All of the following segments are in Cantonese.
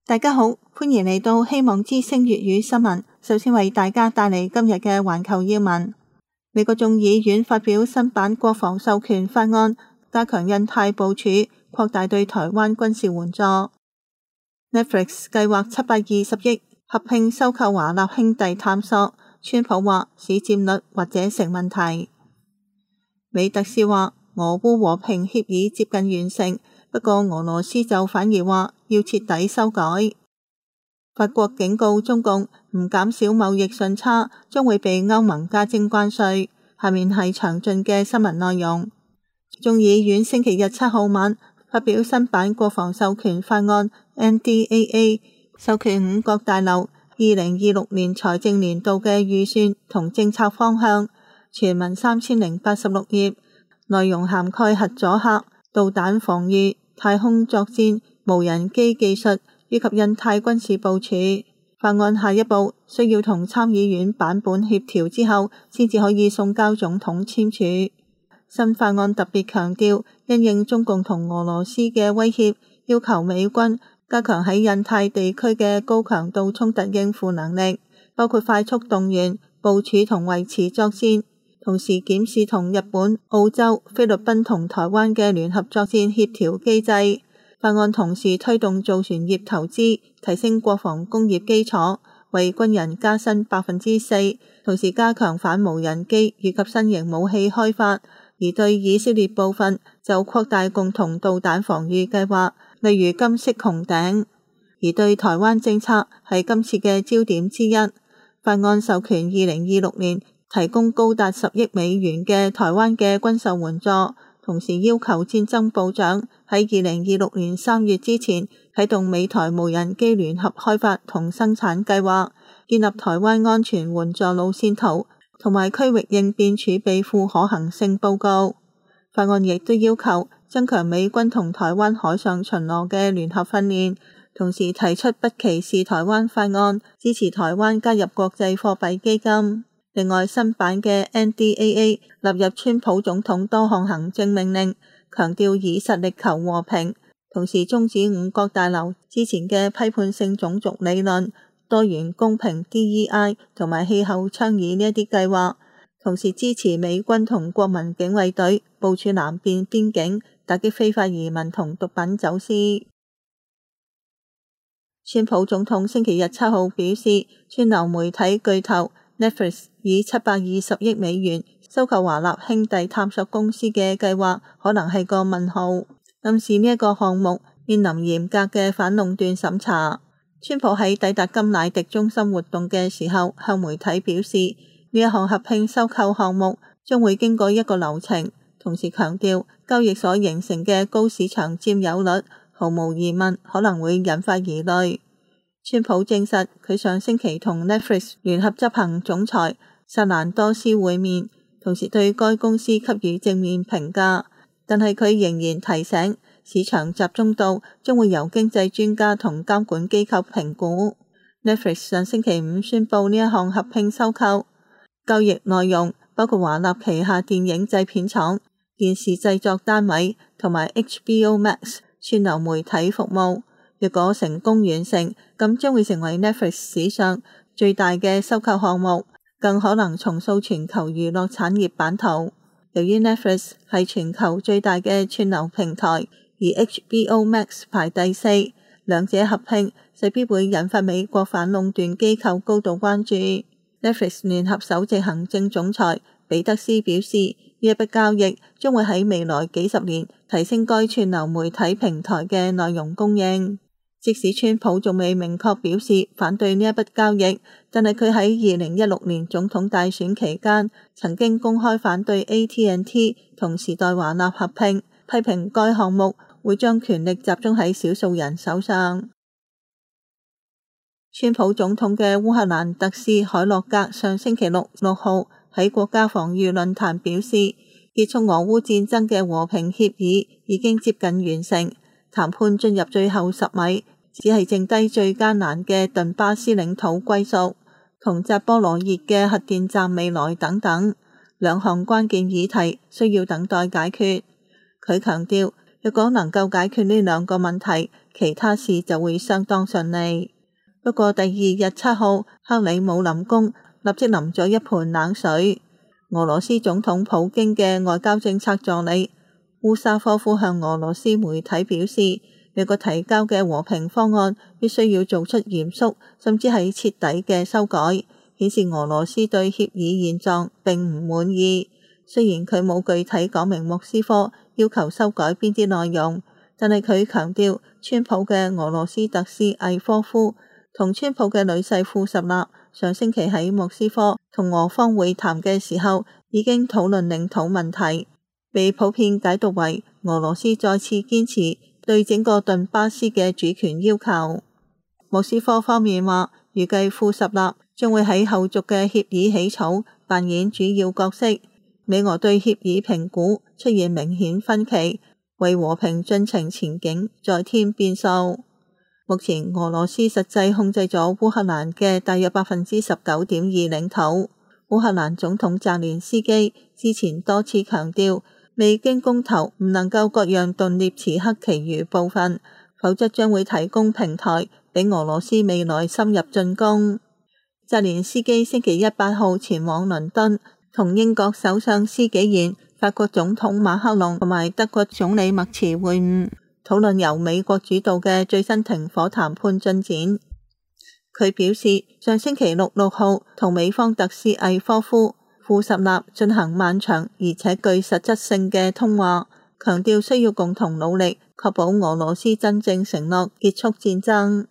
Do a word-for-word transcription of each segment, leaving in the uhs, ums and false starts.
大家好，歡迎嚟到希望之聲粵語新聞。首先為大家帶嚟今日嘅環球要聞。美國眾議院發表新版國防授權法案，加強印太部署，擴大對台灣軍事援助。Netflix 計劃七百二十億合併收購華納兄弟探索，川普話市佔率或者成問題。美特斯話俄烏和平協議接近完成，不過俄羅斯就反而話要徹底修改。法國警告中共唔減少貿易順差，將會被歐盟加徵關稅。下面係詳盡嘅新聞內容。眾議院星期日七號晚發表新版國防授權法案 N D A A， 授權五角大樓二零二六年財政年度嘅預算同政策方向，全文三千零八十六頁，內容涵蓋核阻嚇、導彈防禦、太空作戰、無人機技術以及印太軍事部署。法案下一步需要同參議院版本協調之後，先至可以送交總統簽署。新法案特別強調，因應中共同俄羅斯嘅威脅，要求美軍加強喺印太地區嘅高強度衝突應付能力，包括快速動員、部署同維持作戰，同時檢視同日本、澳洲、菲律賓同台灣嘅聯合作戰協調機制。法案同時推動造船業投資，提升國防工業基礎，為軍人加薪百分之四，同時加強反無人機以及新型武器開發。而對以色列部分就擴大共同導彈防禦計劃，例如金色穹頂。而對台灣政策係今次嘅焦點之一。法案授權二零二六年提供高達十億美元嘅台灣嘅軍售援助，同時要求戰爭部長喺二零二六年三月之前啟動美台無人機聯合開發同生產計劃，建立台灣安全援助路線圖同埋區域應變儲備庫可行性報告。法案亦都要求增強美軍同台灣海上巡邏嘅聯合訓練，同時提出不歧視台灣法案，支持台灣加入國際貨幣基金。另外，新版嘅 N D A A 納入川普總統多項行政命令，強調以實力求和平，同時終止五角大樓之前嘅批判性種族理論、多元公平 D E I 同埋氣候倡議呢一啲計劃，同時支持美軍同國民警衛隊部署南邊邊境，打擊非法移民同毒品走私。川普總統星期日七號表示，串流媒體巨頭Netflix 以七百二十億美元收購華納兄弟探索公司嘅計劃可能係個問號，暗示呢一個項目面臨嚴格嘅反壟斷審查。川普喺抵達甘迺迪中心活動嘅時候向媒體表示，呢一項合併收購項目將會經過一個流程，同時強調交易所形成嘅高市場佔有率毫無疑問可能會引發疑慮。川普證實佢上星期同 Netflix 聯合執行總裁薩蘭多斯會面，同時對該公司給予正面評價，但係佢仍然提醒市場集中度將會由經濟專家同監管機構評估。Netflix 上星期五宣布呢一項合併收購，交易內容包括華納旗下電影製片廠、電視製作單位同埋 H B O Max 串流媒體服務。若果成功完成，咁將會成為 Netflix 史上最大嘅收購項目，更可能重塑全球娛樂產業版圖。由於 Netflix 係全球最大嘅串流平台，而 H B O Max 排第四，兩者合併勢必會引發美國反壟斷機構高度關注。Netflix 聯合首席行政總裁彼得斯表示，呢一筆交易將會喺未來幾十年提升該串流媒體平台嘅內容供應。即使川普仲未明確表示反對呢一筆交易，但係佢喺二零一六年總統大選期間曾經公開反對 A T and T 同時代華納合併，批評該項目會將權力集中喺少數人手上。川普總統嘅烏克蘭特使海洛格上星期六六號喺國家防禦論壇表示，結束俄烏戰爭嘅和平協議已經接近完成，談判進入最後十米，只係剩低最艱難嘅頓巴斯領土歸屬同扎波羅熱嘅核電站未來等等兩項關鍵議題需要等待解決。佢強調，若果能夠解決呢兩個問題， 其他事就會相當順利。不過第二日七號，克里姆林宮立即淋咗一盆冷水。俄羅斯總統普京嘅外交政策助理烏沙科夫向俄羅斯媒體表示，美國提交嘅和平方案必須要做出嚴肅甚至係徹底嘅修改，顯示俄羅斯對協議現狀並唔滿意。雖然佢冇具體講明莫斯科要求修改邊啲內容，但係佢強調川普嘅俄羅斯特使魏科夫同川普嘅女婿庫什納上星期喺莫斯科同俄方會談嘅時候已經討論領土問題，被普遍解讀為俄羅斯再次堅持對整個頓巴斯嘅主權要求。莫斯科方面話，預計庫什納將會喺後續嘅協議起草扮演主要角色。美俄對協議評估出現明顯分歧，為和平進程前景再添變數。目前俄羅斯實際控制咗烏克蘭嘅大約百分之十九點二領土。烏克蘭總統澤連斯基之前多次強調，未經公投唔能夠割讓頓涅茨克其餘部分，否則將會提供平台俾俄羅斯未來深入進攻。澤連斯基星期一八號前往倫敦，同英國首相施紀賢、法國總統馬克龍同埋德國總理默茨會晤，討論由美國主導嘅最新停火談判進展。佢表示，上星期六六號同美方特使魏科夫、庫什納進行漫長而且具實質性嘅通話，強調需要共同努力，確保俄羅斯真正承諾結束戰爭。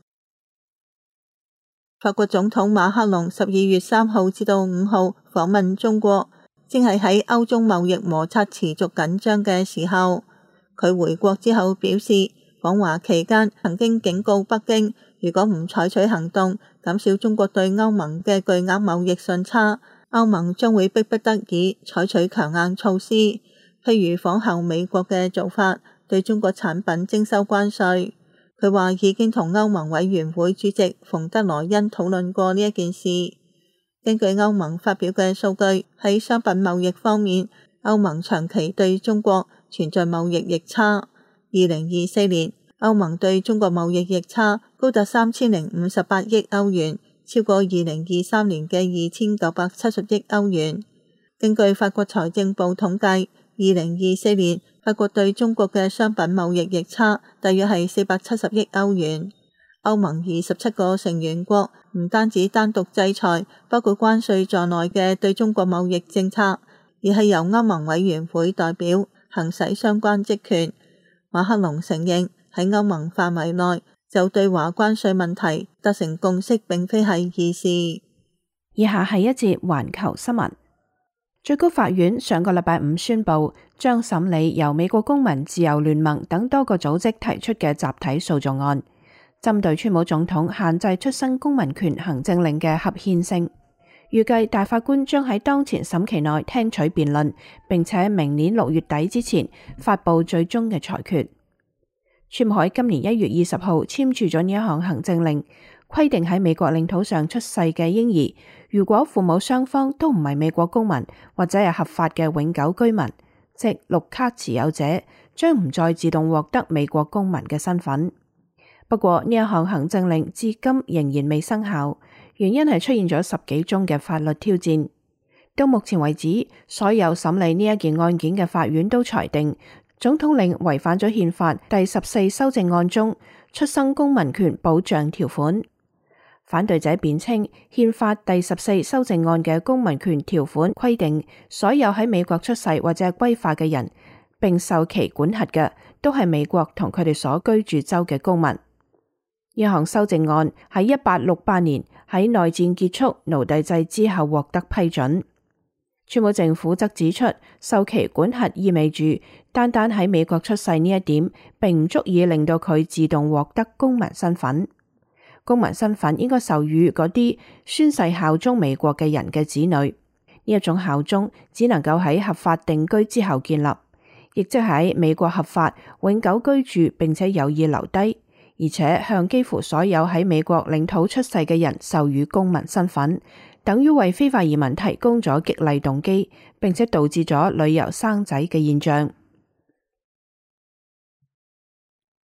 法國總統馬克龍十二月三號至到五號訪問中國，正係喺歐中貿易摩擦持續緊張嘅時候。佢回國之後表示，訪華期間曾經警告北京，如果唔採取行動減少中國對歐盟嘅巨額貿易順差，歐盟將會迫不得已採取強硬措施，譬如仿效美國嘅做法，對中國產品徵收關稅。佢話已經同歐盟委員會主席馮德萊恩討論過呢一件事。根據歐盟發表嘅數據，喺商品貿易方面，歐盟長期對中國存在貿易逆差。二零二四年，歐盟對中國貿易逆差高達三千零五十八億歐元，超過二零二三年嘅二千九百七十億歐元。根據法國財政部統計，二零二四年法國對中國嘅商品貿易逆差大約係四百七十億歐元。歐盟二十七個成員國唔單止單獨制裁包括關稅在內嘅對中國貿易政策，而係由歐盟委員會代表行使相關職權。馬克龍承認喺歐盟範圍內就對華關稅問題達成共識並非係易事。 以下係一節環球新聞。最高法院上個禮拜五宣布，將審理由美國公民自由聯盟等多個組織提出嘅集體訴訟案，針對川普總統限制出生公民權行政令嘅合憲性。預計大法官將喺當前審期內聽取辯論，並且明年六月底之前發布最終嘅裁決。川普喺今年一月二十號簽署咗呢一項行政令，規定喺美國領土上出世嘅嬰兒，如果父母雙方都唔係美國公民或者係合法嘅永久居民，即綠卡持有者，將唔再自動獲得美國公民嘅身份。不過呢一項行政令至今仍然未生效，原因係出現咗十幾宗嘅法律挑戰。到目前為止，所有審理呢一件案件嘅法院都裁定，總統令違反咗憲法第十四修正案中出生公民權保障條款。反對者辯稱，憲法第十四修正案嘅公民權條款規定，所有喺美國出世或者歸化嘅人，並受其管轄嘅，都係美國同佢哋所居住州嘅公民。呢項修正案喺一八六八年喺內戰結束奴隸制之後獲得批准。川普政府則指出，受其管轄意味住單單喺美國出世呢一點，並唔足以令到佢自動獲得公民身份。公民身份應該授予嗰啲宣誓效忠美國嘅人嘅子女。呢一種效忠只能夠喺合法定居之後建立，亦即喺美國合法永久居住並且有意留低，而且向幾乎所有喺美國領土出世嘅人授予公民身份，等於為非法移民提供咗激勵動機，並且導致咗旅遊生仔嘅現象。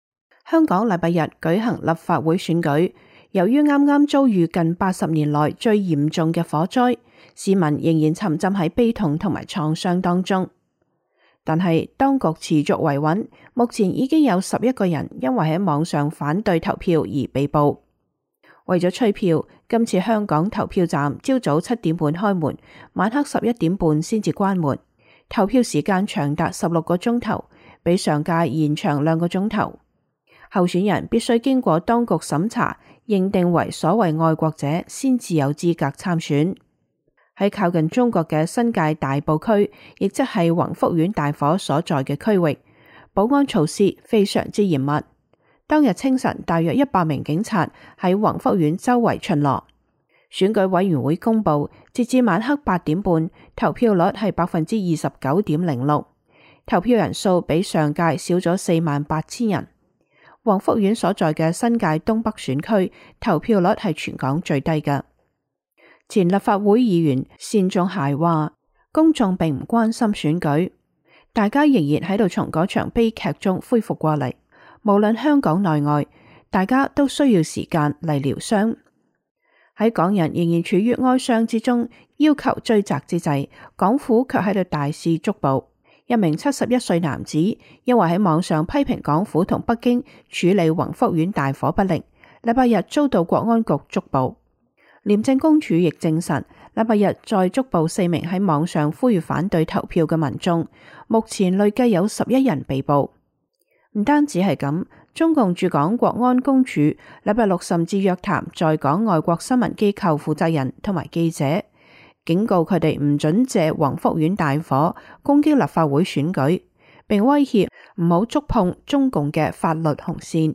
香港禮拜日舉行立法會選舉，由於啱啱遭遇近八十年來最嚴重嘅火災，市民仍然沉浸喺悲痛同埋創傷當中。但係當局持續維穩，目前已經有十一個人因為喺網上反對投票而被捕。為咗催票，今次香港投票站朝早七點半開門，晚黑十一點半先至關門。投票時間長達十六個鐘頭，比上屆延長兩個鐘頭。候選人必須經過當局審查，認定為所謂愛國者，先至有資格參選。喺靠近中國嘅新界大埔區，亦即係宏福苑大火所在嘅區域，保安措施非常之嚴密。當日清晨，大約一百名警察喺宏福苑周圍巡邏。選舉委員會公布，截至晚黑八點半，投票率係百分之二十九點零六，投票人數比上屆少咗四萬八千人。宏福苑所在嘅新界東北選區投票率係全港最低嘅。前立法會議員單仲偕話，公眾並唔關心選舉，大家仍然喺度從嗰場悲劇中恢復過嚟。無論香港內外，大家都需要時間嚟療傷。喺港人仍然處於哀傷之中，要求追責之際，港府卻喺度大肆捉捕。一名七十一歲男子因為喺網上批評港府同北京處理宏福苑大火不力，禮拜日遭到國安局捉捕。廉政公署亦證實，禮拜日再捉捕四名喺網上呼籲反對投票嘅民眾，目前累計有十一人被捕。唔單止係咁，中共駐港國安公署禮拜六甚至約談在港外國新聞機構負責人同埋記者，警告佢哋唔准借宏福苑大火攻擊立法會選舉，並威脅唔好觸碰中共嘅法律紅線。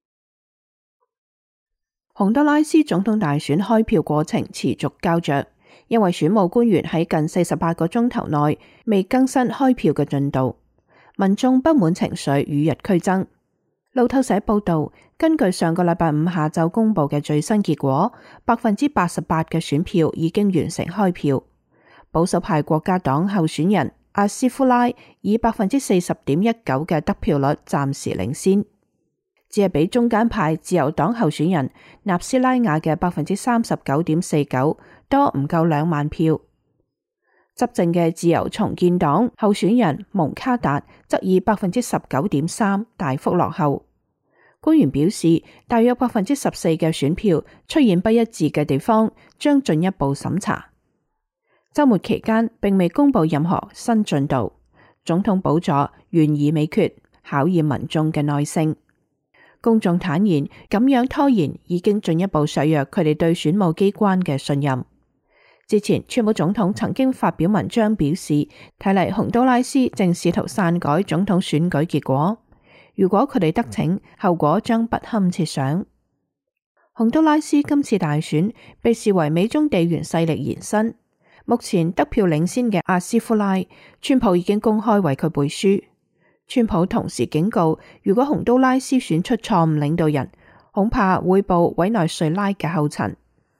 洪都拉斯總統大選開票過程持續膠着，因為選務官員喺近四十八個鐘頭內未更新開票嘅進度，民眾不滿情緒與日俱增。路透社報道，根據上個禮拜五下晝公布嘅最新結果，百分之八十八嘅選票已經完成開票。保守派國家黨候選人阿斯夫拉以百分之四十點一九嘅得票率暫時領先，只係比中間派自由黨候選人納斯拉雅嘅百分之三十九點四九多唔夠兩萬票。執政嘅自由重建黨候選人蒙卡達則以百分之十九點三大幅落後。官員表示，大約百分之十四嘅選票出現不一致嘅地方，將進一步審查。週末期間並未公布任何新進度，總統寶座懸而未決，考驗民眾嘅耐性。公眾坦言，咁樣拖延已經進一步削弱佢哋對選務機關嘅信任。之前，川普總統曾經發表文章表示，睇嚟洪都拉斯正試圖篡改總統選舉結果。如果佢哋得逞，後果將不堪設想。洪都拉斯今次大選被視為美中地緣勢力延伸。目前得票領先嘅阿斯夫拉，川普已經公開為佢背書。川普同時警告，如果洪都拉斯選出錯誤領導人，恐怕會步委內瑞拉嘅後塵。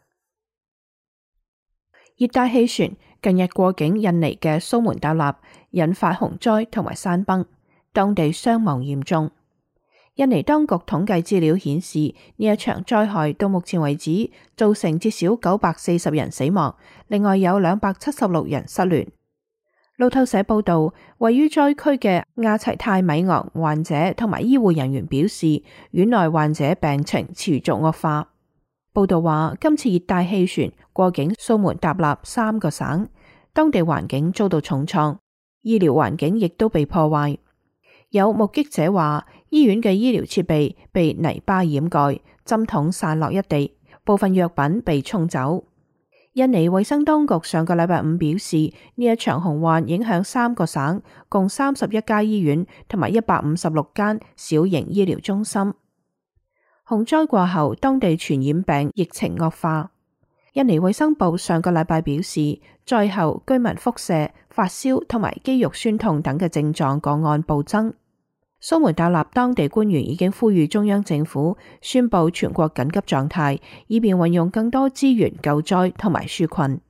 熱帶氣旋近日過境印尼嘅蘇門答臘，引發洪災同埋山崩，當地傷亡嚴重。印尼當局統計資料顯示，呢一場災害到目前為止造成至少九百四十人死亡，另外有兩百七十六人失聯。路透社報道，位於災區嘅亞齊泰米昂患者同埋醫護人員表示，院內患者病情持續惡化。報道話，今次熱帶氣旋過境蘇門答臘三個省，當地環境遭到重創，醫療環境亦都被破壞。有目擊者話，醫院嘅醫療設備被泥巴掩蓋，針筒散落一地，部分藥品被沖走。印尼衛生當局上個禮拜五表示，呢一場洪患影響三個省，共三十一家醫院同埋一百五十六間小型醫療中心。洪災過後，當地傳染病疫情惡化。印尼衛生部上個禮拜表示，災後居民腹瀉、發燒同埋肌肉痠痛等嘅症狀個案暴增。蘇門答臘當地官員已經呼籲中央政府宣布全國緊急狀態，以便運用更多資源救災同埋紓困。